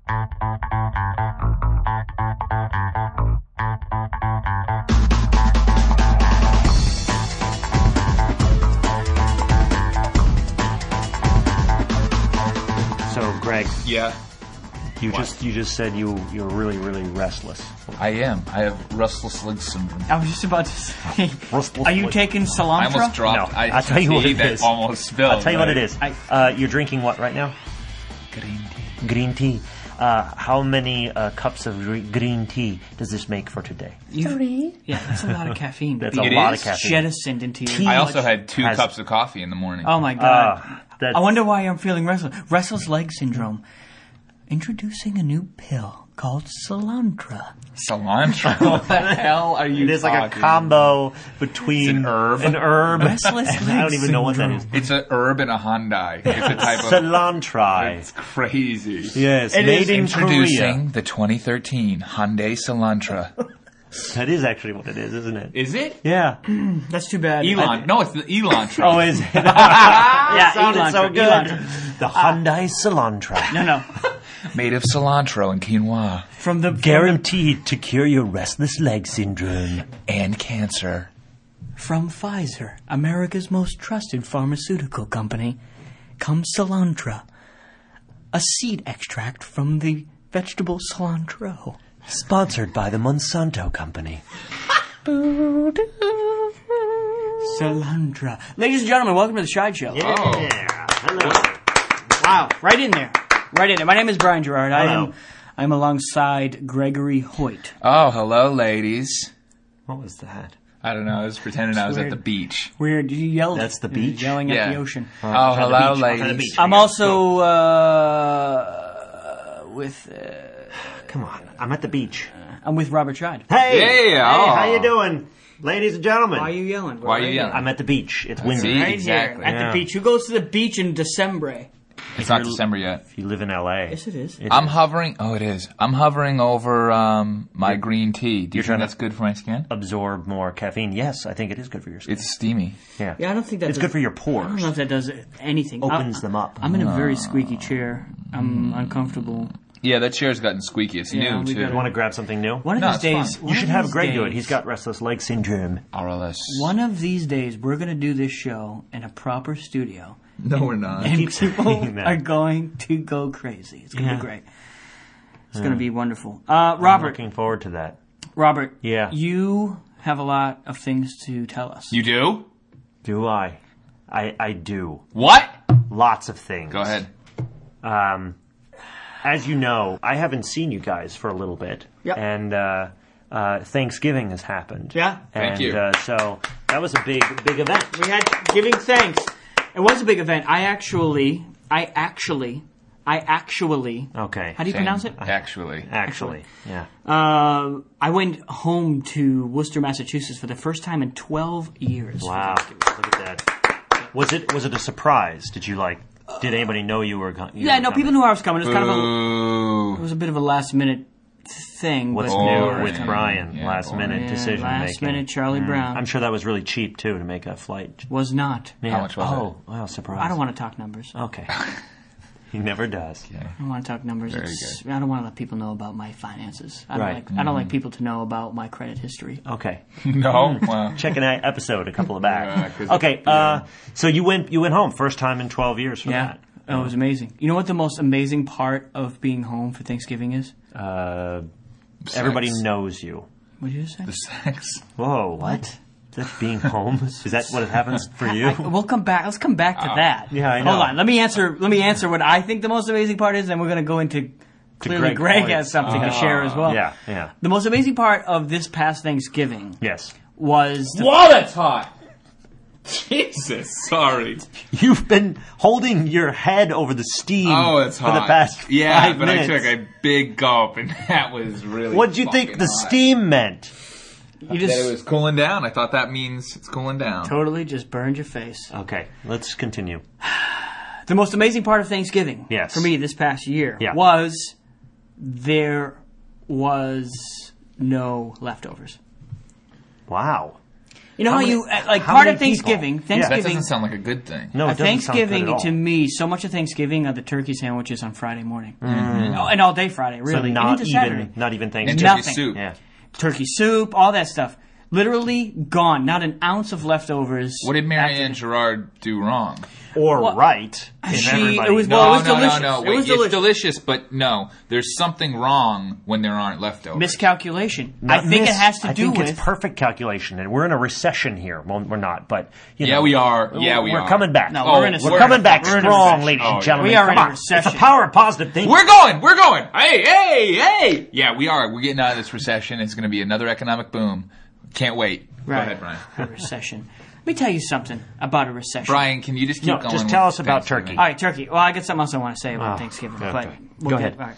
So, Greg. Yeah. You just said you're really, really restless. I am. I have restless leg syndrome. I was just about to say, Restless are you leg. taking cilantro? I almost dropped. No, I'll tell you what it is. That almost spilled. I'll tell you what it is. You're drinking what right now? Green tea. Green tea. How many cups of green tea does this make for today? 3. Yeah, that's a lot of caffeine. That's Be a lot of caffeine. jettisoned into your Tea. I also had 2 Has- cups of coffee in the morning. Oh my god. That's- I wonder why I'm feeling restless. Restless leg syndrome. Introducing a new pill called Cilantro. Cilantro? What the hell are you It is like a talking combo between It's an herb. An herb. Restless leg I don't even know what that is. syndrome. It's an herb and a Hyundai. It's a type of... Cilantro. It's crazy. Yes, It made is in Introducing Korea. the 2013 Hyundai Cilantro. That is actually what it is, isn't it? Is it? Yeah. That's too bad. Elon. No, it's the Elantro. Oh, is it? Yeah, sounded Elantro, so good. Elantro. The Hyundai Cilantro. No. Made of cilantro and quinoa. From the Guaranteed to cure your restless leg syndrome. And cancer. From Pfizer, America's most trusted pharmaceutical company, comes Cilantro, a seed extract from the vegetable cilantro. Sponsored by the Monsanto Company. Cilantro. Ladies and gentlemen, welcome to the Shide Show. Yeah. Hello. Wow, right in there. Right in there. My name is Brian Gerard. Hello. I'm alongside Gregory Hoyt. Oh, hello, ladies. What was that? I don't know. I was pretending I was weird. at the beach. Weird. You yelled. That's the You're beach? Yelling Yeah. at the ocean. Oh, Outside the hello, beach, outside the ladies. beach. I'm also with Come on. I'm at the beach. I'm with Robert Scheid. Hey! Yeah, Hey, oh. how you doing? Ladies and gentlemen. Why are you yelling? Why are you yelling? I'm at the beach. It's windy. See? Right Exactly. here at Yeah. the beach. Who goes to the beach in December? It's not December yet. If you live in L.A. Yes, it is. It I'm is. hovering. Oh, it is. I'm hovering over my green tea. Do you trying think to- that's good for my skin? Absorb more caffeine. Yes, I think it is good for your skin. It's steamy. yeah. Yeah, I don't think that. It's does- good for your I don't pores. know if that does anything. Opens them up. I'm in a very squeaky chair. I'm uncomfortable. Yeah, that chair's gotten squeaky. It's Yeah, new, we too. gotta- You want to grab something new? One of No, these it's days, fine. one You should of have these Greg do it. days- He's got restless leg syndrome. RLS. One of these days, we're going to do this show in a proper studio, No, we're not. and keep people saying that. are going to go crazy. It's going to Yeah. be great. It's going to be wonderful. I'm Robert, looking forward to that. Robert, Yeah. you have a lot of things to tell us. You do? Do I? I do. What? Lots of things. Go ahead. As you know, I haven't seen you guys for a little bit. Yep. And Thanksgiving has happened. Yeah. Thank you. So that was a big event. We had giving thanks. It was a big event. I actually. Okay. How do you pronounce it? Actually. Actually, yeah. I went home to Worcester, Massachusetts for the first time in 12 years. for Wow. Thanksgiving. Look at that. Was it a surprise? Did anybody know you were coming? Yeah, no, people knew I was coming. It was kind of a, Ooh. it was a bit of a last minute thing. What's but new boring. with Brian? Yeah, Last boring. minute Yeah, decision last making. minute Charlie Brown. I'm sure that was really cheap too to make a flight. Was not. Yeah. How much was Oh, wow, surprise. I don't want to talk numbers. Okay. He never does. I don't want to talk numbers. Very I don't want to let people know about my finances. I don't Right. like. I don't like people to know about my credit history. Okay. No? Well, Check an episode a couple of Yeah, back. 'cause- Okay. So you went home first time in 12 years for Yeah, it was amazing. You know what the most amazing part of being home for Thanksgiving is? that. Everybody knows you. What did you say? the sex. Whoa, what? That's being home? Is that what happens for you? We'll come back. Let's come back to that. yeah, I know. Hold on. Let me answer what I think the most amazing part is, then we're going to go into. Clearly, Greg Greg has something to share as well. Yeah, yeah. The most amazing part of this past Thanksgiving Yes. was the Whoa, that's hot! Jesus, sorry. You've been holding your head over the steam Oh, it's for hot. the past 5 Yeah, but minutes. I took a big gulp, and that was really. What did you think fucking the hot. steam meant? you That it just was cooling down. I thought that means it's cooling down. totally just burned your face. Okay, let's continue. The most amazing part of Thanksgiving Yes. for me this past year Yeah. was there was no leftovers. Wow. You know how many- you like how part many of Thanksgiving. people? Yeah. That Thanksgiving. doesn't sound like a good thing. No, it doesn't sound good Thanksgiving at all. to me, so much of Thanksgiving are the turkey sandwiches on Friday morning, and all day Friday, So really, not into Saturday. even, not even And Thanksgiving. turkey Nothing. soup. Yeah. Turkey soup, all that stuff, literally gone. Not an ounce of leftovers. What did Mary after- Ann Gerard do wrong? Or Well, right. In she- everybody. it was- No, Well, it was no, delicious. no, It Wait, was it's delicious. delicious, but no, there's something wrong when there aren't leftovers. Miscalculation. Not I think miss- it has to I do think with. it's perfect calculation, and we're in a recession here. Well, we're not, but you Yeah, know, we are. Yeah, we we're are. coming back. No, Oh, we're in a We're we're- coming back we're in a strong, recession. ladies Oh, and yeah. gentlemen. We are Come in a on. recession. It's the power of positive thinking. We're going. We're going. Hey. Yeah, we are. We're getting out of this recession. It's going to be another economic boom. Can't wait. Right. Go ahead, Brian. A recession. Let me tell you something about a recession. Brian, can you just keep No, going? just with tell us about Thanksgiving? turkey. All right, turkey. Well, I got something else I want to say about Oh, Thanksgiving, okay. but Go ahead. All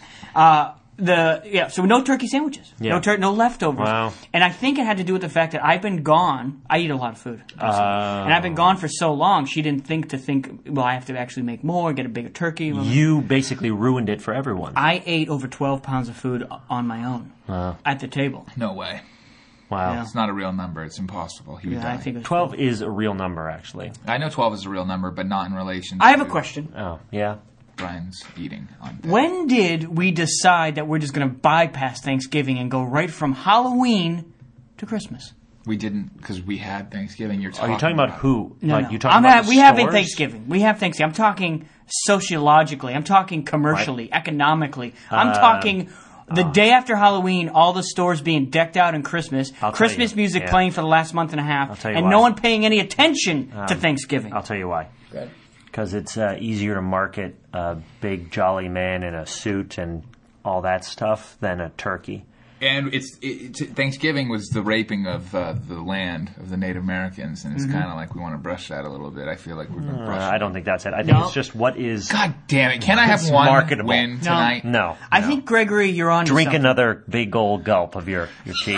right. So no turkey sandwiches, Yeah. no leftovers, Wow. and I think it had to do with the fact that I've been gone. I eat a lot of food, and I've been gone for so long. She didn't think. Well, I have to actually make more, get a bigger turkey. You basically ruined it for everyone. I ate over 12 pounds of food on my own at the table. No way. Wow. Yeah. It's not a real number. It's impossible. He would Yeah, die. I think it was 12 is a real number, actually. I know 12 is a real number, but not in relation to I have a question. Oh, yeah. Brian's eating on When did we decide that we're just going to bypass Thanksgiving and go right from Halloween to Christmas? We didn't, because we had Thanksgiving. You're Are talking you talking about who? No, like, no. you talking about the we have stores? Thanksgiving. We have Thanksgiving. I'm talking sociologically. I'm talking commercially, economically. I'm talking the day after Halloween, all the stores being decked out in Christmas, I'll tell Christmas you. music Yeah. playing for the last month and a half, tell you and why. no one paying any attention to Thanksgiving. I'll tell you why. Good. Because it's easier to market a big jolly man in a suit and all that stuff than a turkey. And Thanksgiving was the raping of the land of the Native Americans, and it's kind of like we want to brush that a little bit. I feel like we've been brushing. I don't think that's it. I think No. it's just what is... God damn it! Can I have It's one marketable. win tonight? No. I no. think, Gregory, you're on to Drink something. another big old gulp of your tea.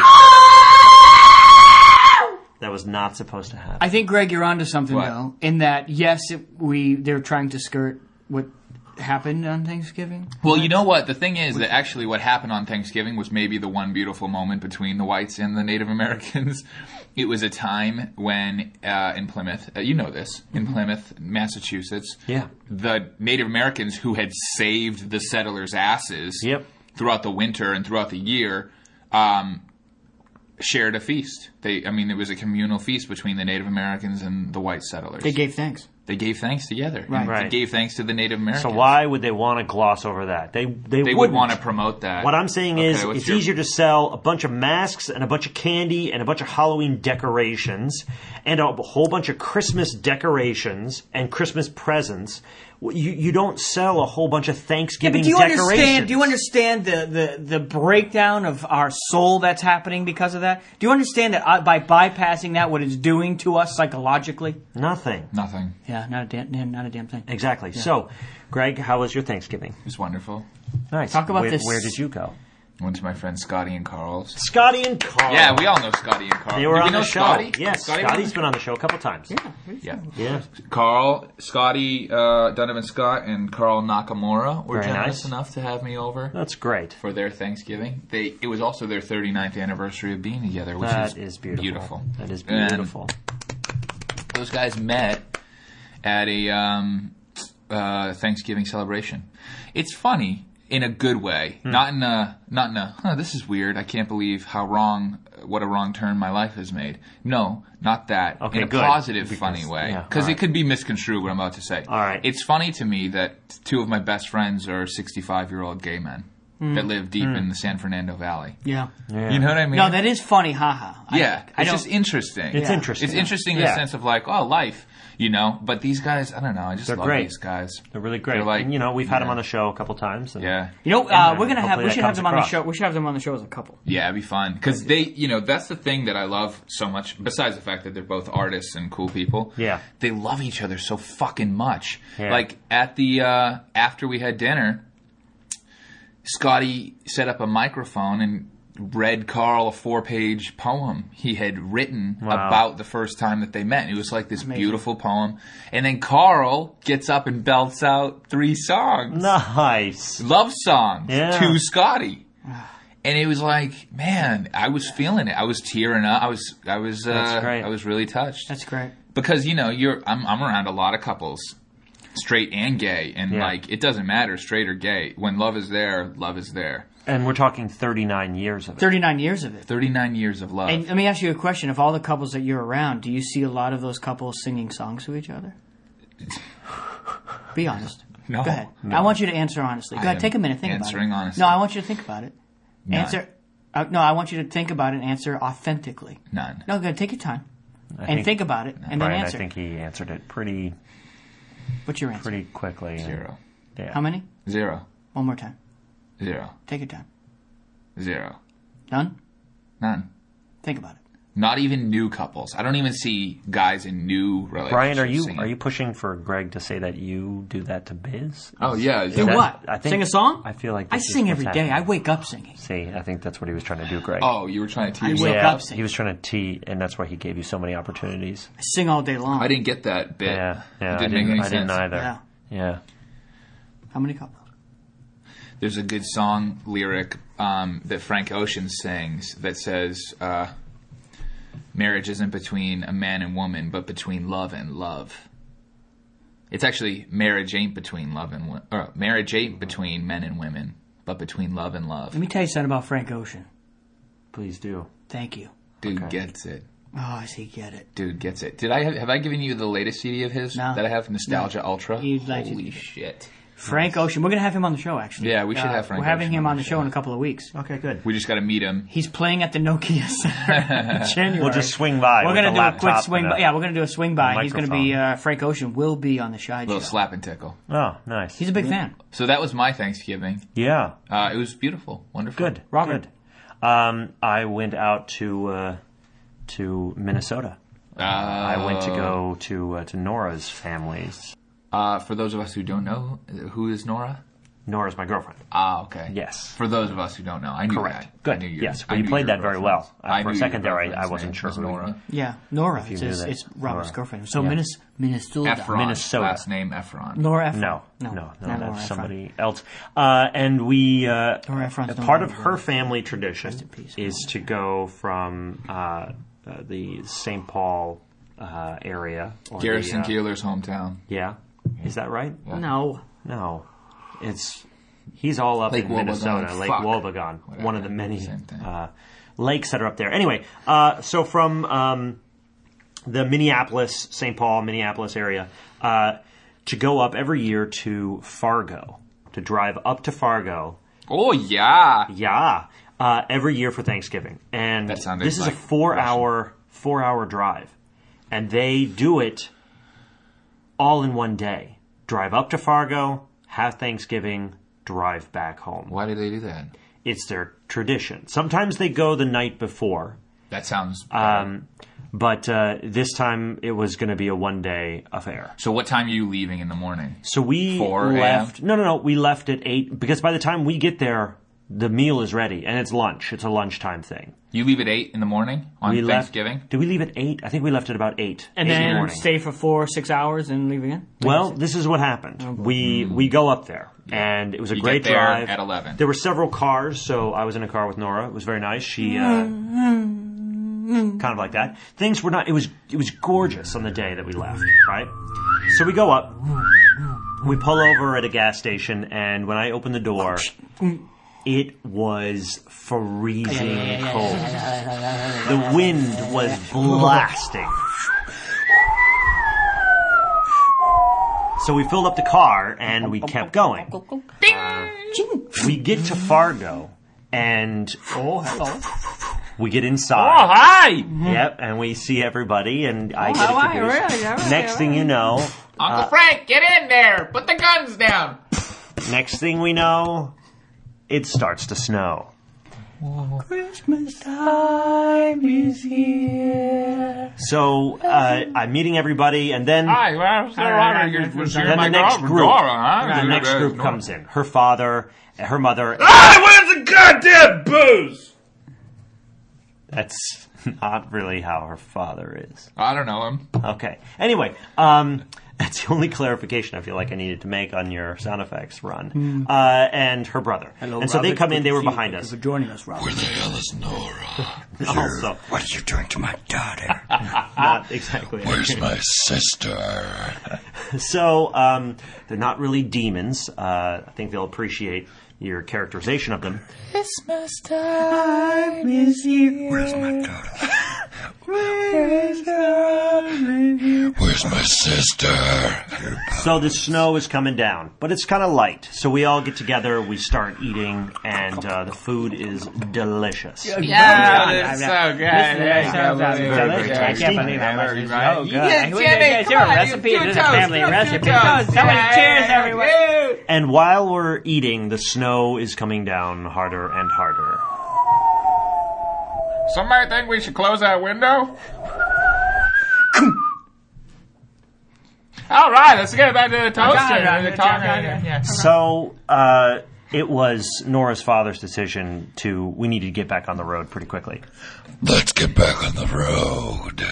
That was not supposed to happen. I think, Greg, you're onto something, What? though, in that, yes, they're trying to skirt what happened on Thanksgiving. Well, you know what? The thing is that actually what happened on Thanksgiving was maybe the one beautiful moment between the whites and the Native Americans. It was a time when in Plymouth, you know this, in Plymouth, Massachusetts, Yeah. the Native Americans who had saved the settlers' asses Yep. throughout the winter and throughout the year shared a feast. It was a communal feast between the Native Americans and the white settlers. They gave thanks. They gave thanks together. Right. And Right. They gave thanks to the Native Americans. So why would they want to gloss over that? They They would wouldn't. want to promote that. What I'm saying Okay, is, what's it's your- easier to sell a bunch of masks and a bunch of candy and a bunch of Halloween decorations and a whole bunch of Christmas decorations and Christmas presents. You don't sell a whole bunch of Thanksgiving do you decorations. understand the breakdown of our soul that's happening because of that? Do you understand that by bypassing that, what it's doing to us psychologically? Nothing. Nothing. Yeah, not a damn thing. Exactly. So, Greg, how was your Thanksgiving? It was wonderful. Nice. Talk about where, this- Where did you go? Went to my friend Scotty and Carl's. Scotty and Carl. Yeah, we all know Scotty and Carl. They were Do we on know the show. Scotty? Yes, Scotty Scotty's been on the show a couple times. Yeah. Yeah. Carl, Scotty, Donovan Scott, and Carl Nakamura were Very generous nice. enough to have me over That's great. for their Thanksgiving. It was also their 39th anniversary of being together, which That is beautiful. That is And beautiful. those guys met at a Thanksgiving celebration. It's funny in a good way, not in a this is weird. I can't believe what a wrong turn my life has made. No, not that. Okay, in a good. positive, Because- funny way, yeah, because all right. it could be misconstrued. What I'm about to say. All right. It's funny to me that two of my best friends are 65-year-old gay men that live deep in the San Fernando Valley. Yeah. You know what I mean? No, that is funny, haha. Yeah, I it's don't- just interesting. It's interesting. It's interesting in the Yeah. sense of like, oh, life, But these guys, I don't know. I just They're love great. these guys. They're really great. They're like, and, we've had them on the show a couple times. And Yeah. we're gonna have. hopefully We that should have comes them on the across. show. We should have them on the show as a couple. Yeah, it'd be fun. Because that's the thing that I love so much, besides the fact that they're both artists and cool people. Yeah. They love each other so fucking much. Yeah. Like, at the, after we had dinner, Scotty set up a microphone and read Carl a 4-page poem he had written Wow. about the first time that they met. And it was like this beautiful poem. And then Carl gets up and belts out 3 songs. Nice. Love songs Yeah. to Scotty. And it was like, man, I was feeling it. I was tearing up. I was That's great. I was really touched. That's great. Because, I'm around a lot of couples, straight and gay, and like, it doesn't matter, straight or gay. When love is there, love is there. And we're talking 39 years of it. 39 years of it. 39 years of love. And let me ask you a question. Of all the couples that you're around, do you see a lot of those couples singing songs to each other? Be honest. No. Go ahead. No. I want you to answer honestly. Go I ahead. Take a minute. Think about it. answering honestly. No, I want you to think about it. None. Answer. No, I want you to think about it and answer authentically. None. No, good. Take your time. I Think about it and then Brian, answer. I think he answered it pretty What's your answer? quickly. 0. Yeah. How many? 0. One more time. 0. Take your time. 0. Done? None. Think about it. Not even new couples. I don't even see guys in new relationships. Brian, are you singing. pushing for Greg to say that you do that to Biz? Oh, yeah. Do that- what? I think- Sing a song? I feel like I this is sing what's every day. happening. I wake up singing. See, I think that's what he was trying to do, Greg. Oh, you were trying to tease wake yourself. up singing. He was trying to tee, and that's why he gave you so many opportunities. I sing all day long. I didn't get that bit. Yeah, It I didn't make any sense. didn't either. Yeah. Yeah. How many couples? There's a good song lyric that Frank Ocean sings that says, marriage isn't between a man and woman, but between love and love. It's actually marriage ain't between marriage ain't between men and women, but between love and love. Let me tell you something about Frank Ocean. Please do. Thank you. Dude gets it. Oh, I see. Get it. Dude gets it. Have I given you the latest CD of his No. that I have, Nostalgia Ultra? You'd like to- Holy shit. Frank Ocean. We're going to have him on the show, actually. Yeah, we should have Frank We're having Ocean him on on the the show in a couple of weeks. Okay, good. We just got to meet him. He's playing at the Nokia Center in January. We'll just swing by. We're with going to the do a quick laptop swing and by. Yeah, we're going to do a swing by. He's going to be, microphone. Frank Ocean will be on the Shy Little Show. slap and tickle. Oh, nice. He's a big fan. So that was my Thanksgiving. Yeah. It was beautiful. Wonderful. Good. Robert. Good. I went out to Minnesota. I went to go to Nora's family's. For those of us who don't know, who is Nora? Nora's my girlfriend. Ah, okay. Yes. For those of us who don't know, I knew Correct. that. Good. I knew yes. I Well, you knew played your that very girlfriend's- well. For a knew second your there, I girlfriend's wasn't name sure was who. Nora. Yeah, Nora. you It's, knew his, that. it's Robert's Nora. girlfriend. So Yeah. Minnesota. Efron. Minnesota. Last name Efron. Nora Ephron. No, not Nora that's Ephron. somebody else. And we, Ephron's part no of longer her alive. family tradition Rest in peace. is to go from the St. Paul area. Or Garrison the, Keillor's hometown. Yeah, is that right? No. No, he's all up Lake in Minnesota, Wobegon. Lake Fuck. Wobegon, Whatever. one of the many Same thing. lakes that are up there. Anyway, so from the Minneapolis, St. Paul, Minneapolis area, to go up every year to Fargo, to drive up to Fargo. Oh, yeah. Yeah, every year for Thanksgiving, and That sounded this is like a 4-hour drive, and they do it all in one day. Drive up to Fargo, have Thanksgiving, drive back home. Why did they do that? It's their tradition. Sometimes they go the night before, That sounds better. but this time it was going to be a one-day affair. So what time are you leaving in the morning? So we 4 a.m.? left. No. We left at 8 because by the time we get there, the meal is ready and it's lunch. It's a lunchtime thing. You leave at 8 in the morning on We Thanksgiving? Did we leave at 8? I think we left at about 8. And 8 in the then morning. stay for 4 or 6 hours and leave again? Well, this is what happened. We go up there, and it was a You great get there drive. at 11. There were several cars, so I was in a car with Nora. It was very nice. She kind of like that. Things were not. It was gorgeous on the day that we left. Right. So we go up. We pull over at a gas station, and when I open the door, it was freezing cold. The wind was blasting. So we filled up the car and we kept going. We get to Fargo and Oh, hello. we get inside. hi! Yep, and we see everybody and I get how are you? introduced. Really? Next thing you know, Uncle Frank, get in there! Put the guns down! next thing we know, it starts to snow. Christmas time is here. So I'm meeting everybody and then Hi, well, then the next group, the next group comes in. Her father, her mother. where's the goddamn booze? That's not really how her father is. I don't know him. Okay. Anyway, That's the only clarification I feel like I needed to make on your sound effects run. And her brother. Hello, and so they Robert. come in, Good they to were see you. behind Thank us. you for joining us, Robert. Where the hell is Nora? Also, What are you doing to my daughter? not exactly. Where's my sister? So, they're not really demons. I think they'll appreciate your characterization of them. Christmas time. Where's my daughter? Where's my sister? So the snow is coming down, but it's kind of light. So we all get together, we start eating, and the food is delicious. Yeah, it's so good. very tasty. I can't believe how much this is. Right? Oh, good. Yeah, Who Jimmy, is come your on, recipe? you This is toast, a family you recipe. toast. Somebody cheers, everyone. And while we're eating, the snow is coming down harder and harder. Somebody think we should close that window? All right, let's get back to the toaster. Yeah. So it was Nora's father's decision we needed to get back on the road pretty quickly. Let's get back on the road.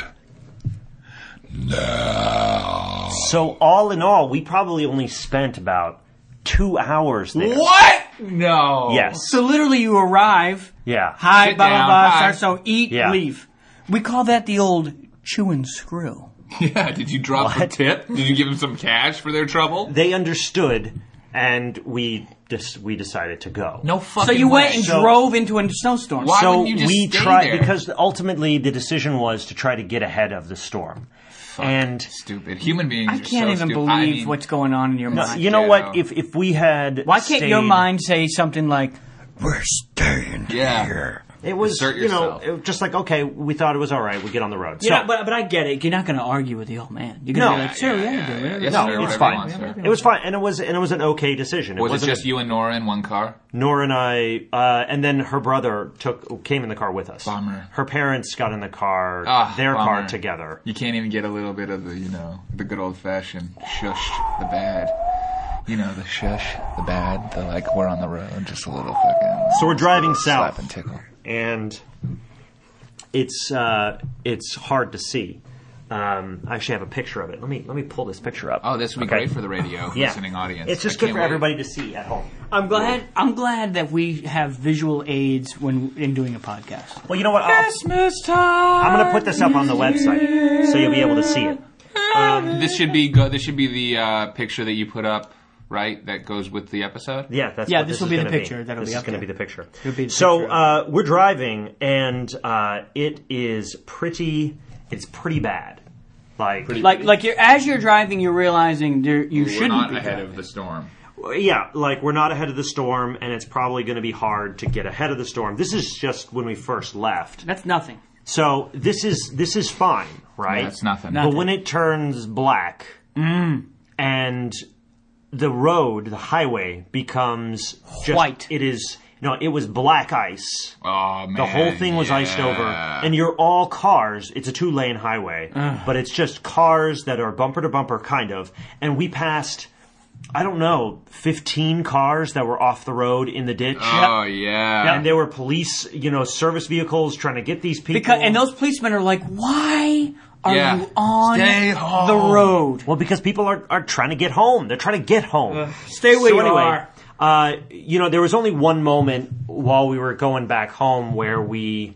Now. So all in all, we probably only spent about 2 hours there. What? No. Yes. So literally you arrive, Yeah. hi, Sit blah, blah, down, blah, hi. start, so eat, Yeah. leave. We call that the old chew and screw. Yeah, did you drop a What? tip? Did you give them some cash for their trouble? They understood, and we decided to go. No fucking So you way. went and So- drove into a snowstorm. Why So wouldn't you just we stay tried there? because ultimately the decision was to try to get ahead of the storm. And Stupid. Human beings I are can't so even stupid. believe I mean, what's going on in your no, mind. you know Yeah, what? no. If we had Why can't your stayed- mind say something like, We're staying Yeah. here. It was, Assert you know, yourself. it was just like, okay, we thought it was all right. We get on the road. yeah, but I get it. You're not going to argue with the old man. You're going to No. be like, sure, yeah, do it. Yes, No, sir, it's whatever fine. you want, sir. It was fine, and it was an okay decision. Was it wasn't- just you and Nora in one car? Nora and I, and then her brother came in the car with us. Bummer. Her parents got in the car, Ah, their car bummer. together. You can't even get a little bit of the, the good old fashioned shush the bad. You know, the shush, the bad, the like, we're on the road, just a little fucking. So we're driving south, Slap and tickle. and it's hard to see. I actually have a picture of it. Let me pull this picture up. Oh, this would be Okay. great for the radio Yeah. listening audience. It's just I good can't for wait. everybody to see at home. I'm glad that we have visual aids in doing a podcast. Well, you know what? Christmas time. I'm going to put this up on the website so you'll be able to see it. This should be good. This should be the picture that you put up, right? That goes with the episode. Yeah, that's Yeah, what this this will is be the gonna picture that'll This be is up going to there. be the picture. It'll be the So picture. we're driving, and it is pretty. It's pretty bad. Like as you're driving, you're realizing you We're shouldn't not be ahead driving. of the storm. Yeah, like we're not ahead of the storm, and it's probably going to be hard to get ahead of the storm. This is just when we first left. That's nothing. So this is fine, right? That's nothing. Nothing. But when it turns black and the road, the highway becomes just, White. It was black ice. Oh man, The whole thing was iced over, and you're all cars. It's a 2-lane highway, but it's just cars that are bumper to bumper, kind of. And we passed, I don't know, 15 cars that were off the road in the ditch. Oh yeah. And there were police, service vehicles trying to get these people. And those policemen are like, why are Yeah. you on Stay home. the road? Well, because people are trying to get home. They're trying to get home. Stay where So you anyway, are. there was only one moment while we were going back home where we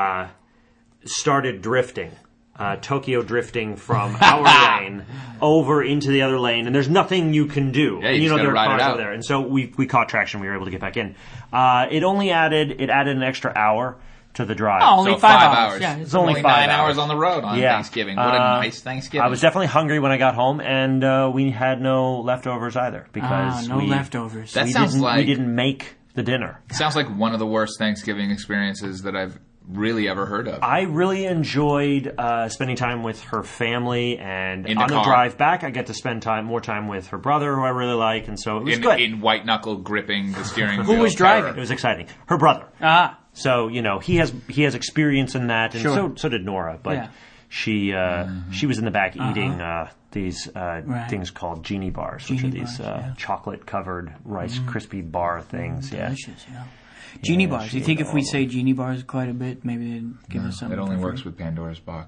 started drifting. Tokyo drifting from our lane over into the other lane, and there's nothing you can do. Yeah, you just gotta there are ride it cars out. over there, and so we caught traction. We were able to get back in. It added an extra hour to the drive. Oh, only So 5 5 hours. hours. Yeah, It's only 9 5 hours on the road on Yeah. Thanksgiving. What a nice Thanksgiving. I was definitely hungry when I got home, and we had no leftovers either because no leftovers. That sounds we like didn't make the dinner. sounds like one of the worst Thanksgiving experiences that I've really ever heard of. I really enjoyed spending time with her family, and In the on the car. drive back, I get to spend more time with her brother, who I really like, and so it was good. in white knuckle gripping the steering wheel. Who was driving? It was exciting. Her brother. Ah, So he has experience in that, and Sure. so did Nora. But Yeah. she was in the back eating these things called genie bars, which are Genie these bars, yeah. chocolate covered Rice Krispie bar things. Yeah. delicious, yeah. Genie bars. You she think ate if we all of say genie bars quite a bit, maybe they'd give us something? It only for works free? with Pandora's box.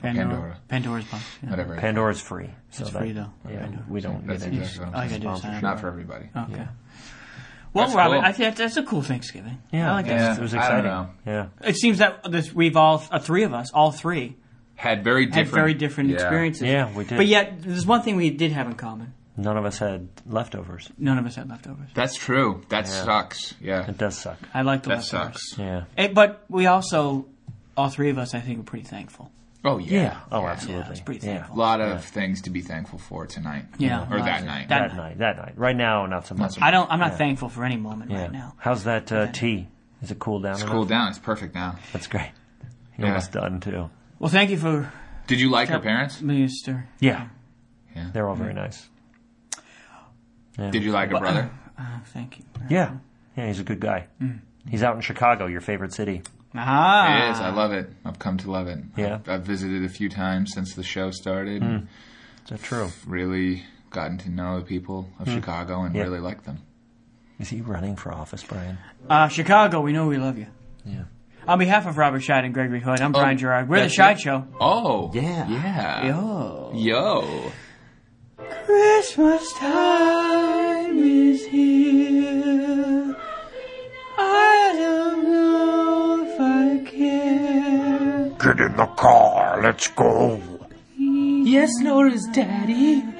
Pandora's box. Yeah. Whatever. Pandora's free. So It's free, though. Yeah, Pandora. we don't That's get any exactly what All I'm you saying. gotta do is sign up. Not for everybody. Okay. Well, That's Robert, cool. I think that's a cool Thanksgiving. Yeah, I like that. Yeah, it was I don't exciting. know. Yeah. It seems that we've all three Had very different experiences. Yeah, we did. But yet, there's one thing we did have in common. None of us had leftovers. None of us had leftovers. That's true. That sucks. Yeah. It does suck. I like the That leftovers. sucks. Yeah. But we also, all three of us, I think, are pretty thankful. Oh, yeah. Oh, Yeah. absolutely. it's pretty Yeah. A thankful. lot of things to be thankful for tonight. Yeah. Or that night. That That night. Right now, not so much. I'm not thankful for any moment Yeah. right now. How's that tea? Is it cooled down? It's enough? cooled down. It's perfect now. That's great. Yeah. Almost done too. Well, thank you for Did you like her parents? Mr. Yeah. Yeah. They're all very nice. Yeah. Did you like her brother? Thank you. Yeah. Yeah, he's a good guy. He's out in Chicago, your favorite city. Ah. It is. I love it. I've come to love it. Yeah. I've visited a few times since the show started. And Is that true? really gotten to know the people of Chicago and Yeah. really like them. Is he running for office, Brian? Chicago, we know we love you. Yeah. On behalf of Robert Scheid and Gregory Hood, I'm Brian Gerard. We're the that's Scheid it? Show. Oh. Yeah. Yeah. Yo. Yo. Christmas time is here. I don't know if I care. Get in the car. Let's go. Yes, Laura's daddy.